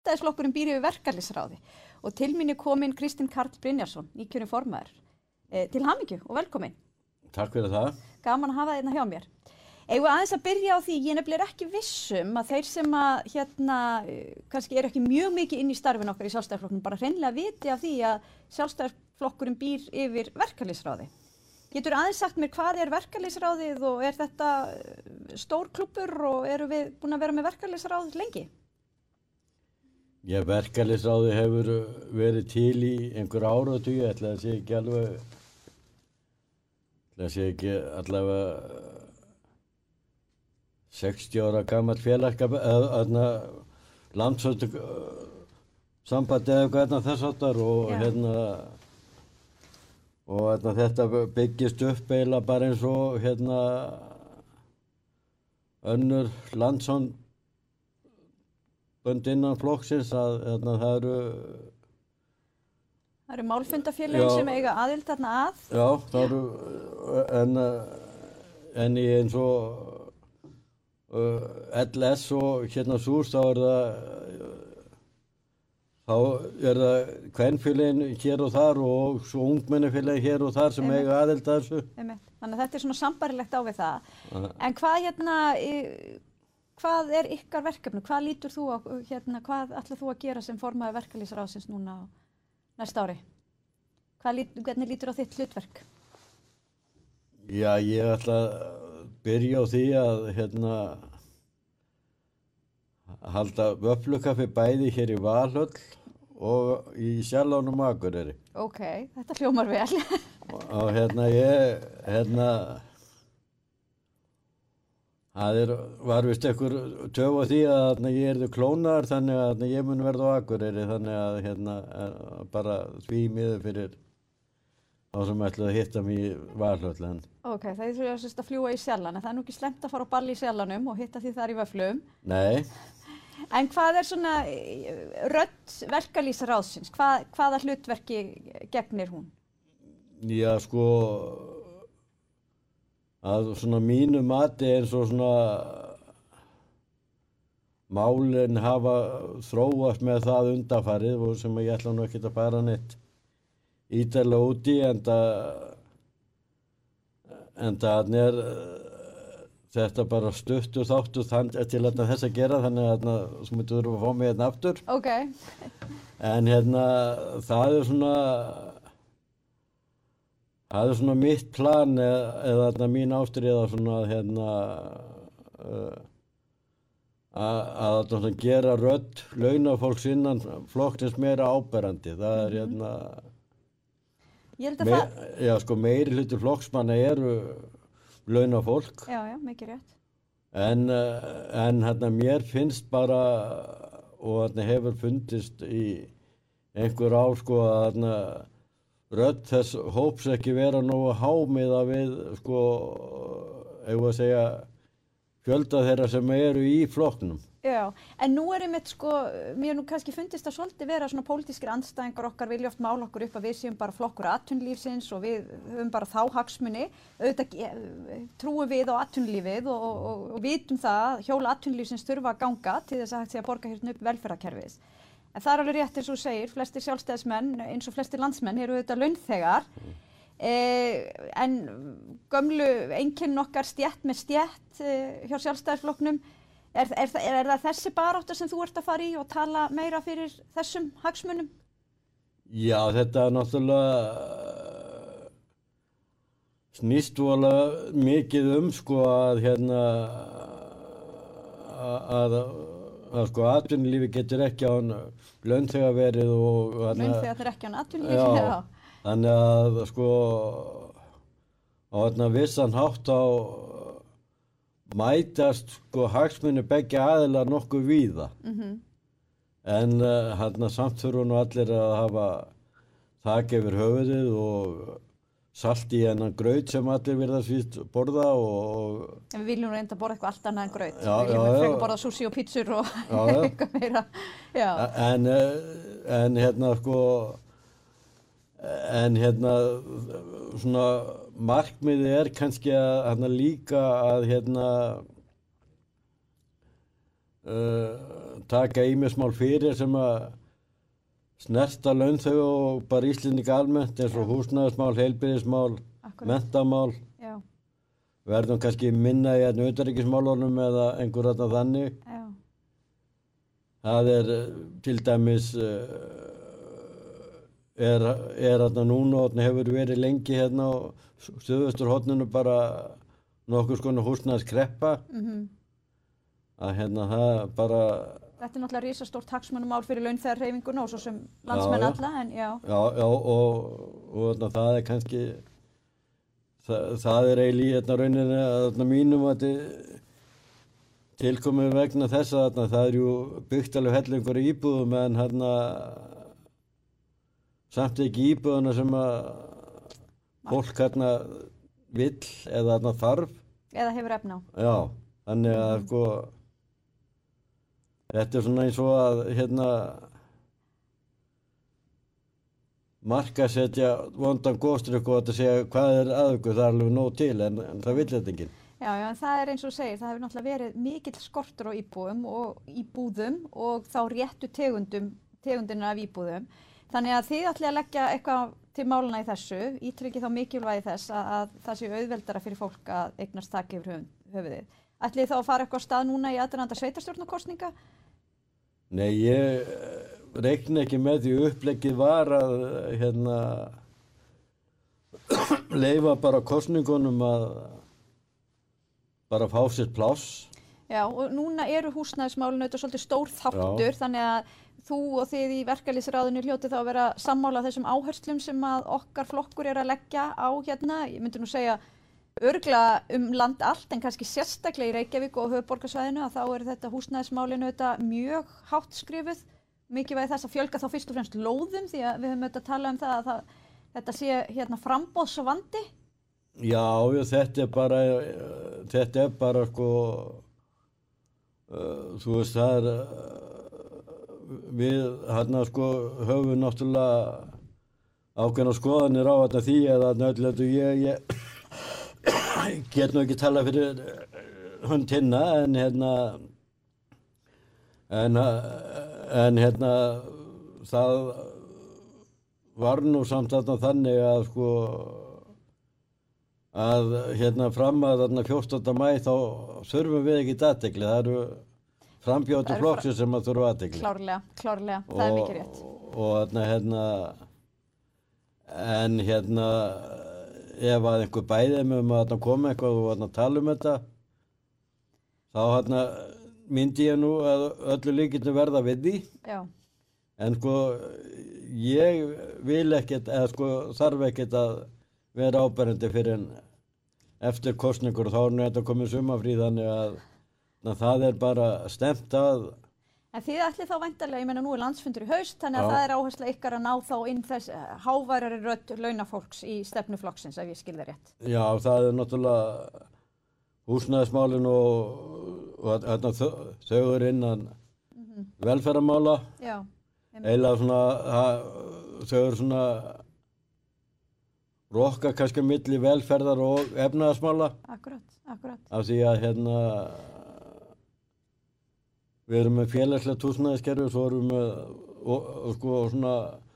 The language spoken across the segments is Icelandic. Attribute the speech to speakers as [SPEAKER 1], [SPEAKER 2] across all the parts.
[SPEAKER 1] Sjálfstæðisflokkurinn býr yfir verkalýðsráði og til mín kominn Kristinn Karl Brynjarsson, nýkjörinn formaður. Til hamingju og velkomin.
[SPEAKER 2] Takk fyrir það.
[SPEAKER 1] Gaman að hafa þérna hjá mér. Eigum við aðeins að byrja á því, ég nefnilega ekki vissum að þeir sem að kannski eru ekki mjög mikið inn í starfin okkar í Sjálfstæðisflokknum bara hreinlega viti af því að Sjálfstæðisflokkurinn býr yfir verkalýðsráði. Getur aðeins sagt mér hvað verkalýðsráðið og þetta stór klúbbur og eru við búin að vera með verkalýðsráð lengi?
[SPEAKER 2] Já, verkalýðsráðið hefur verið til í einhver áratugi, ætla að sé ekki allavega 60 ára gamall félagskap, landsfjöldu sambandi eða eitthvað þess áttar og og þetta byggist upp eiginlega bara eins og önnur landssambönd innan flokksins að það
[SPEAKER 1] eru málfundafélögin sem eiga aðild þarna að?
[SPEAKER 2] Já, það eru en í eins og LS og súrs þá er það kvenfélögin hér og þar og svo ungmennafélögin hér og þar sem eiga aðild að þessu.
[SPEAKER 1] Þannig að þetta er svona sambarilegt á við það. En hvað ykkar verkefni? Hvað lítur þú á, hvað ætlar þú að gera sem formaður verkalýðsráðsins núna á næsta ári? Hvernig lítur á þitt hlutverk?
[SPEAKER 2] Já, ég ætla að byrja á því að halda vöfflukaffi bæði hér í Valhöll og í Sjálánum og Akureyri.
[SPEAKER 1] Ok, þetta hljómar vel.
[SPEAKER 2] Og það var vist einhver töf á því að ég yrði klónaður þannig að ég mun verða á Akureyri þannig að bara því miður fyrir þá sem ætlaði að hitta mig í Valhöll.
[SPEAKER 1] Ok, það er að fljúga í Sjallan, en það er nú ekki slemmt að fara á ball í Sjallanum og hitta því þar í vöfflum.
[SPEAKER 2] Nei.
[SPEAKER 1] En hvað er svona rödd verkalýðsráðsins? Hvaða hlutverki gegnir hún?
[SPEAKER 2] Já, sko, að svona mínu mati eins og svona málin hafa þróast með það undanfarið og sem ég ætla nú ekkert að fara neitt ítarlega út í en það er þetta bara stuttur þáttur til þess að gera þannig að þú myndir þurfa að fá mig aftur.
[SPEAKER 1] Ok.
[SPEAKER 2] En það er svona mitt plan eða mín ástríða svona að gera rödd launafólks innan flokksins meira áberandi. Það er Já, sko, meiri hluti flokksmanna eru launafólk.
[SPEAKER 1] Já, mikið rétt.
[SPEAKER 2] En mér finnst bara, og hefur fundist í einhver ár, sko, að rödd þess hóps ekki vera nógu hámiða við, sko, eigum að segja, fjölda þeirra sem eru í flokknum.
[SPEAKER 1] Já, en nú einmitt, sko, mér nú kannski fundist að svolítið vera svona pólitískir andstæðingar okkar vilja oft mála okkur upp að við séum bara flokkur atvinnulífsins og við höfum bara þá hagsmuni. Auðvitað trúum við á atvinnulífið og vitum það, hjóla atvinnulífsins þurfa að ganga til þess að hægt sé að borga hérna upp velferðarkerfis. En það er alveg rétt eins og þú segir, flestir sjálfstæðismenn eins og flestir landsmenn eru auðvitað launþegar. En gömlu einkennin okkar stétt með stétt hjá Sjálfstæðisflokknum, er það þessi barátta sem þú ert að fara í og tala meira fyrir þessum hagsmunum?
[SPEAKER 2] Já, þetta náttúrulega snýst voðalega mikið sko að sko atvinnulífi getur ekki án launþega verið og
[SPEAKER 1] launþegar ekki án atvinnulífi, já.
[SPEAKER 2] Þannig að sko á vissan hátt á mætast sko hagsmunir beggja aðilar nokkuð víða. En samt þurfa nú allir að hafa þak yfir höfuðið og salt í hennan graut sem allir virðast víst borða og...
[SPEAKER 1] En við viljum reynda að borða eitthvað allt annað en graut. Við viljum frekar borða sushi og pítsur og eitthvað meira. Já.
[SPEAKER 2] En svona markmiðið kannski að líka að taka ýmismál fyrir sem að snerta launþega og bara Íslendinga almennt eins og húsnæðismál, heilbrigðismál, menntamál.
[SPEAKER 1] Já.
[SPEAKER 2] Verðum kannski minna í utanríkismálunum eða einhver þarna þannig.
[SPEAKER 1] Já.
[SPEAKER 2] Það til dæmis þarna núna og hefur verið lengi hérna á suðvesturhorninu bara nokkur skonar húsnæðiskreppa. Að hérna það bara...
[SPEAKER 1] Þetta náttúrulega risastórt hagsmunamál fyrir launþegahreyfinguna og svo sem landsmenn alla, en já.
[SPEAKER 2] Já, og það kannski, það eiginlega rauninni að mínum að tilkomið vegna þess að það jú byggt alveg hellingur í íbúðum en samt ekki íbúðuna sem að fólk vill eða þarf.
[SPEAKER 1] Eða hefur efni á.
[SPEAKER 2] Já, þannig að þetta svona eins og að markasetja vondan góðstrykk og að segja hvað aðeins, það alveg nóg til en það vill þetta enginn.
[SPEAKER 1] Já, en það eins og segir, það hefur náttúrulega verið mikill skortur á íbúðum og þá réttu tegundina af íbúðum. Þannig að þið ætlið að leggja eitthvað til málana í þessu, ítrykki þá mikilvægi þess að það sé auðveldara fyrir fólk að eignast þak yfir höfuðið. Ætlið þá að fara eitthvað á stað núna í aðdraganda sveitarstjórnarkosninga?
[SPEAKER 2] Nei, ég reikna ekki með því uppleggið var að leyfa bara kosningunum að bara fá sitt pláss.
[SPEAKER 1] Já, og núna eru húsnæðismálin auðvitað svolítið stór þáttur, þannig að þú og þið í verkalýðsráðinu hljótið þá að vera sammála þessum áherslum sem að okkar flokkur að leggja á ég myndi nú segja örugglega land allt en kannski sérstaklega í Reykjavík og höfuðborgarsvæðinu að þá þetta húsnæðismálinu mjög hátt skrifuð, mikilvægi þess að fjölga þá fyrst og fremst lóðum því að við höfum talað það að þetta sé framboðsvandi.
[SPEAKER 2] Já, þetta bara sko, þú veist það við höfum náttúrulega ákveðnar skoðanir á því eða öllu ég get nú ekki tala fyrir hönd hinna en það var nú samt þannig að sko að fram að 14. maí þá þurfum við ekki athygli, það eru frambjóðendur flokksins sem að þurfa athygli.
[SPEAKER 1] Klárlega, það er mikið rétt.
[SPEAKER 2] Og en ef að einhver bæði að koma eitthvað og tala þetta þá myndi ég nú að öllu líkindum verða við því.
[SPEAKER 1] Já.
[SPEAKER 2] En sko ég vil ekkert eða sko þarf ekkert að vera áberandi fyrir en eftir kosningur og þá þetta komið sumarfrí þannig að það bara stemt að.
[SPEAKER 1] En þið ætlið þá væntanlega, ég meina nú landsfundur í haust, þannig að það áhersla ykkar að ná þá inn þess háværari rödd launafólks í stefnuflokksins, ef ég skil það rétt. Já,
[SPEAKER 2] það náttúrulega húsnæðismálin og þau innan velferðarmála.
[SPEAKER 1] Já.
[SPEAKER 2] Eiginlega þau svona rokka kannski milli velferðar og efnahagsmála.
[SPEAKER 1] Akkurat.
[SPEAKER 2] Af því að við erum með félagslegt húsnæðiskerfi og svo erum við sko svona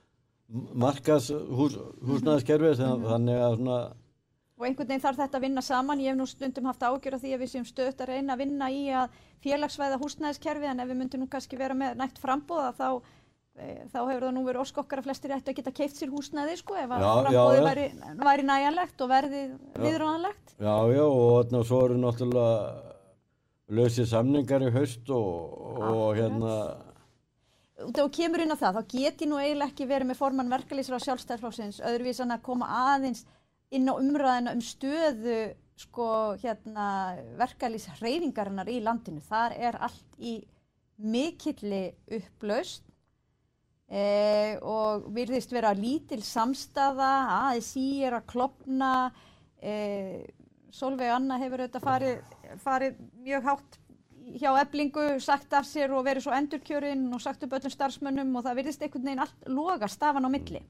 [SPEAKER 2] markaðshúsnæðiskerfi þannig að svona.
[SPEAKER 1] Og einhvern veginn þarf þetta að vinna saman. Ég hef nú stundum haft ágjör af því að við séum stöðugt að reyna að vinna í að félagsvæða húsnæðiskerfi en ef við myndum nú kannski vera með nægt framboð þá hefur það nú verið ósk okkar að flestir ættu að geta keypt sér húsnæði sko ef að framboðið væri nægjanlegt og verðið viðráðanlegt.
[SPEAKER 2] Já, og svo eru náttúrulega lausir samningar í haust og
[SPEAKER 1] og kemur inn á það, þá get ég nú eiginlega ekki verið með formann verkalýðsráðs Sjálfstæðisflokksins öðruvísi en að koma aðeins inn á umræðina stöðu sko verkalýðshreyfingarinnar í landinu. Þar allt í mikilli upplausn og virðist vera lítil samstaða, ASÍ að klofna, Sólveig Anna hefur farið mjög hátt hjá Eflingu, sagt af sér og verið svo endurkjörinn og sagt upp öllum starfsmönnum og það virðist einhvern veginn allt loga stafan á milli.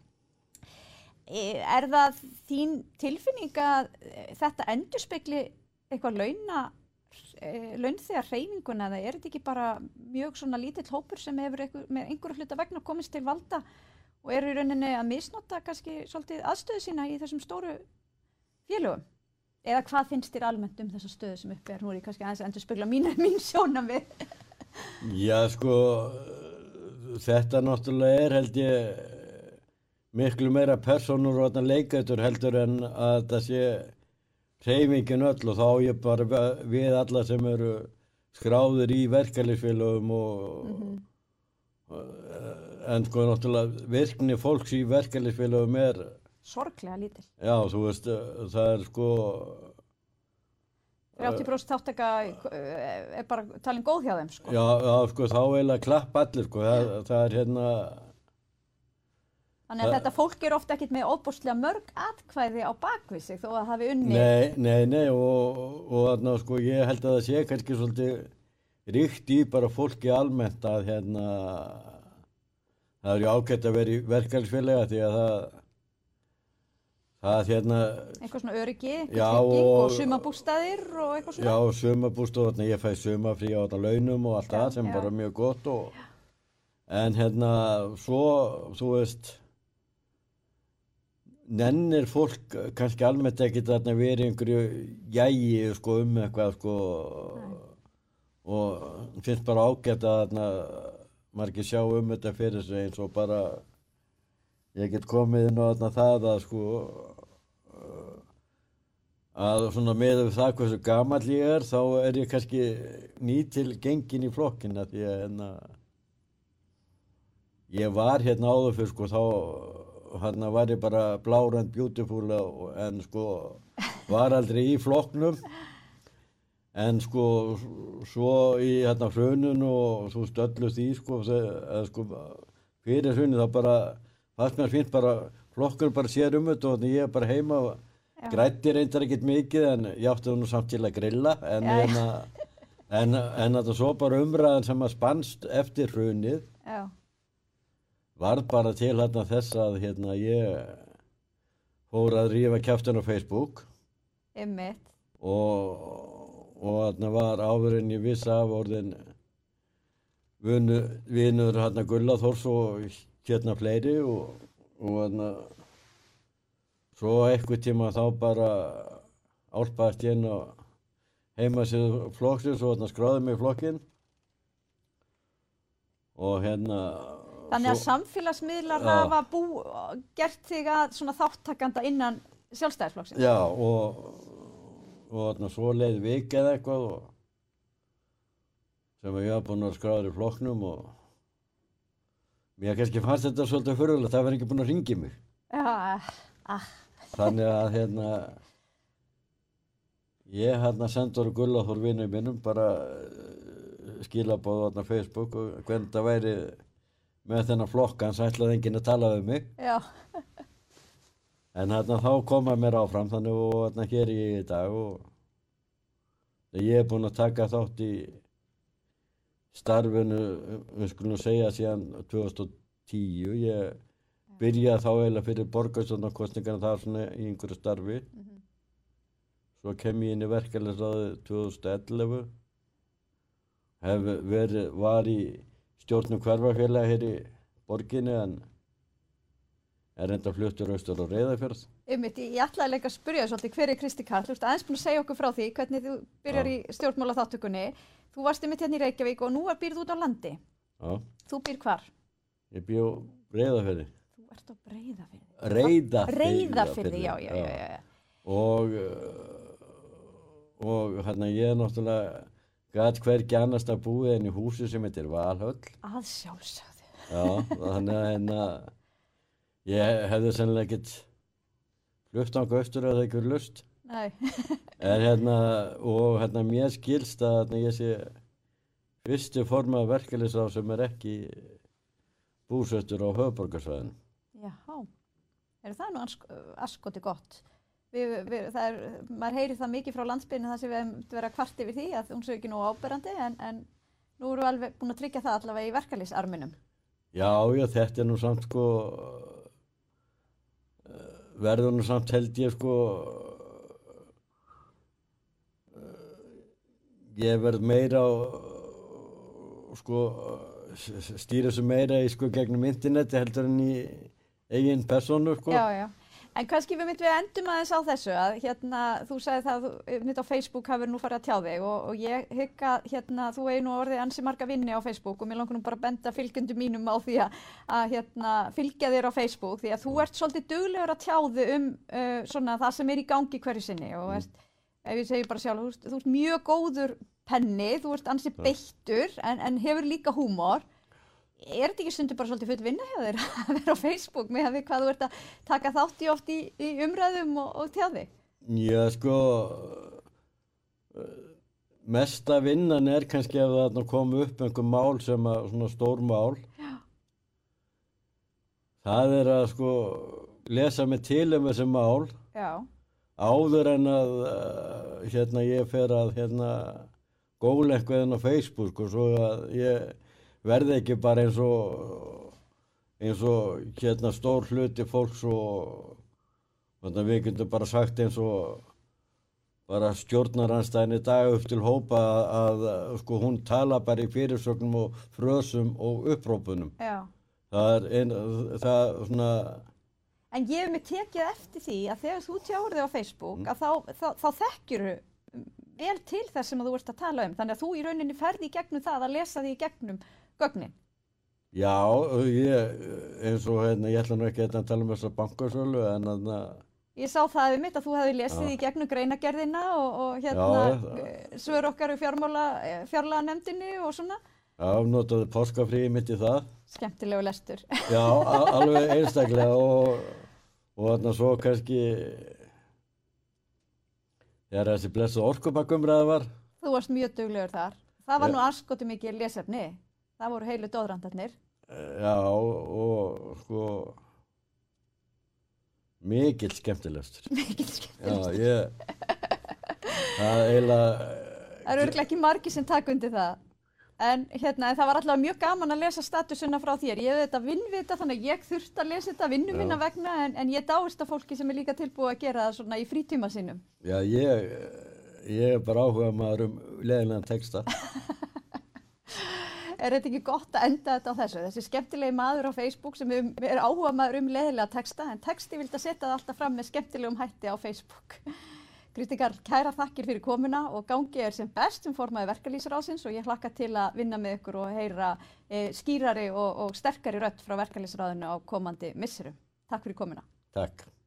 [SPEAKER 1] Það þín tilfinning að þetta endurspegli eitthvað launþegar hreyfinguna eða þetta ekki bara mjög svona lítill hópur sem hefur með einhverju hluta vegna komist til valda og í rauninni að misnota kannski svolítið aðstöðu sína í þessum stóru félögum? Eða hvað finnst þér almennt þessa stöðu sem uppi nú ég kannski aðeins að endurspegla mín sjónarmið?
[SPEAKER 2] Já, sko, þetta náttúrulega held ég miklu meira persónur og leikætur heldur en að það sé hreyfingin öll og þá ég bara við alla sem eru skráðir í verkalýðsfélögum en sko náttúrulega virkni fólks í verkalýðsfélögum
[SPEAKER 1] sorglega lítil.
[SPEAKER 2] Já, þú veist, það sko
[SPEAKER 1] 30% þáttaka bara talin góð hjá þeim, sko.
[SPEAKER 2] Já, sko, þá eiginlega klapp allir, sko, það
[SPEAKER 1] Þannig að þetta fólk ofta ekkert með óbúslega mörg atkvæði á bakvið sig þó að það hafi unni.
[SPEAKER 2] Nei, og þarna, sko, ég held að það sé kannski svolítið ríkt í bara fólki almennt að það er ágætt að vera í verkalýðsfélagi því að það
[SPEAKER 1] eitthvað svona öryggi, trygging og sumarbústaðir og eitthvað svona.
[SPEAKER 2] Já, sumarbústað, ég fæ sumarfrí á launum og allt það sem bara mjög gott en svo, þú veist nennir fólk kannski almennt ekkert að vera einhverju jægi sko eitthvað sko og finnst bara ágætt að margir sjá þetta fyrir sig eins og bara ég get komið inn á það að sko að svona með það hversu gamall ég þá ég kannski nýtil gengin í flokkina því að ég var áður fyrir sko þá var ég bara blár and beautiful en sko var aldrei í flokknum en sko svo í hruninu og svo stöllu því sko fyrir hruninu þá bara fannst mér fínt bara flokkur bara sér þetta og ég bara heima græddi reyndar ekkert mikið en ég átti nú samt til að grilla en svo bara umræðan sem að spannst eftir hrunið var bara til þess að ég fór að rífa kjaftin á Facebook og var áður en ég vissi af orðin vinur Gulla Þórs og fleiri og svo einhvern tíma þá bara álpaðist ég inn á heimasíðu flokksins og skráði mig í flokkinn og
[SPEAKER 1] Þannig að samfélagsmiðlar hafa gert þig að svona þáttakanda innan Sjálfstæðisflokksins?
[SPEAKER 2] Já, og svo leið vik eða eitthvað sem ég var búinn að skráða í flokknum og mér kannski fannst þetta svolítið furðulegt, það var ekki búinn að hringja mig.
[SPEAKER 1] Já,
[SPEAKER 2] Þannig að ég sendur Gulla Þór vinur mínum bara skilaboð á Facebook og hvernig það væri með þennan flokk hans ætlaði enginn að tala við mig.
[SPEAKER 1] Já.
[SPEAKER 2] En þá kom mér áfram þannig og hér ég í dag og ég búinn að taka þátt í starfinu, við skulum segja síðan 2010. Ég byrjaði þá eiginlega fyrir borgarstjórnarkosningarnar þar svona í einhverju starfi. Svo kem ég inn í verkalýðsráðið 2011. Var í stjórnum hverfafélaga hér í borginni en enda fluttur austur á Reyðarfjörð.
[SPEAKER 1] Ég ætlaði líka að spyrja svolítið hver Kristi Karl, þú veist aðeins búin að segja okkur frá því hvernig þú byrjar í stjórnmálaþátttökunni. Þú varst einmitt í Reykjavík og nú býrð út á landi.
[SPEAKER 2] Já.
[SPEAKER 1] Þú býr hvar?
[SPEAKER 2] Ég bý á Reyðarfirði.
[SPEAKER 1] Þú ert á Breiðafirði?
[SPEAKER 2] Reyðarfirði,
[SPEAKER 1] já.
[SPEAKER 2] Og ég náttúrulega gat hvergi annars að búið en í húsi sem heitir Valhöll.
[SPEAKER 1] Að sjálfsögðu.
[SPEAKER 2] Já, þannig að ég hefði sennilega ekkert flutt á austur eða ekki verið lust.
[SPEAKER 1] Nei.
[SPEAKER 2] Og mér skilst að ég sé fyrsti formaður verkalýðsráðs sem ekki búsettur á höfuðborgarsvæðinu.
[SPEAKER 1] Jáhá, það er nú anskoti gott. Maður heyrir það mikið frá landsbyggðinni þar sem við hefum verið að kvart yfir því að hún sé ekki nógu áberandi en nú erum við alveg búin að tryggja það allavega í verkalýðsarminum.
[SPEAKER 2] Já, þetta nú samt verður nú samt held ég ég verð meira sko, stýra þessu meira í sko gegnum interneti heldur en í eigin persónu sko.
[SPEAKER 1] Já. En kannski við endum aðeins á þessu að hérna, þú sagði það að á Facebook hafur nú farið að tjá þig og ég hygg að hérna, þú eigi nú orðið ansi marga vinni á Facebook og mér langar nú bara að benda fylgjendum mínum á því að hérna, fylgja þér á Facebook því að þú ert svolítið duglegur að tjá þig svona það sem í gangi hverju sinni og ef ég segi bara sjálf, þú ert mjög góður penni, þú ert ansi beittur en hefur líka húmor. Er þetta ekki stundum bara svolítið full vinna hjá þér að vera á Facebook með hvað þú ert að taka þátt í oft í umræðum og tjá þig?
[SPEAKER 2] Já, sko, mesta vinnan er kannski ef það koma upp einhver mál sem að, svona stór mál. Já. Það er að sko lesa mig til þessi mál. Já. Áður en að hérna ég fer að góla eitthvað inn á Facebook og svo að ég verði ekki bara eins og hérna stór hluti fólks og þannig að við getum bara sagt eins og bara stjórnarandstæðin í dag upp til hópa að sko hún tala bara í fyrirsögnum og frösum og upprópunum. Já. Það svona.
[SPEAKER 1] En ég hef mig tekið eftir því að þegar þú tjáir þig á Facebook að þá þekkjur vel til þess sem þú ert að tala þannig að þú í rauninni ferði í gegnum það að lesa því í gegnum gögnin.
[SPEAKER 2] Já, eins og ég ætla nú ekki að tala um þessa bankasölu en
[SPEAKER 1] ég sá það við mitt að þú hefði lesið í gegnum greinagerðina og svör okkar fjárlaganefndinni og svona.
[SPEAKER 2] Já, notaði páskafríi mitt í það.
[SPEAKER 1] Skemmtilegu lestur.
[SPEAKER 2] Já, alveg einstaklega og svo kannski þegar þessi blessuð orkupakkumræða var.
[SPEAKER 1] Þú varst mjög duglegur þar. Það var nú anskoti mikið lesefni. Það voru heilu doðrandarnir.
[SPEAKER 2] Já, og sko mikill skemmtilegstur.
[SPEAKER 1] Mikill skemmtilegstur.
[SPEAKER 2] Já, það eiginlega.
[SPEAKER 1] Það eru örugglega ekki margir sem taka undir það. En það var alltaf mjög gaman að lesa statusuna frá þér. Ég hef þetta vinnvita þannig að ég þurfti að lesa þetta vinnu minna vegna en ég dáist að fólki sem líka tilbúið að gera það svona í frítíma sínum.
[SPEAKER 2] Já, ég er bara áhuga maður leiðilegan texta.
[SPEAKER 1] Er þetta ekki gott að enda þetta á þessu? Þessi skemmtilegi maður á Facebook sem er áhuga maður leiðilega texta en texti vildi að setja það alltaf fram með skemmtilegum hætti á Facebook. Kristi Karl, kæra þakkir fyrir komuna og gangi sem best formaður Verkalýðsráðsins og ég hlakka til að vinna með ykkur og heyra skýrari og sterkari rödd frá Verkalýðsráðinu á komandi misserum. Takk fyrir komuna.
[SPEAKER 2] Takk.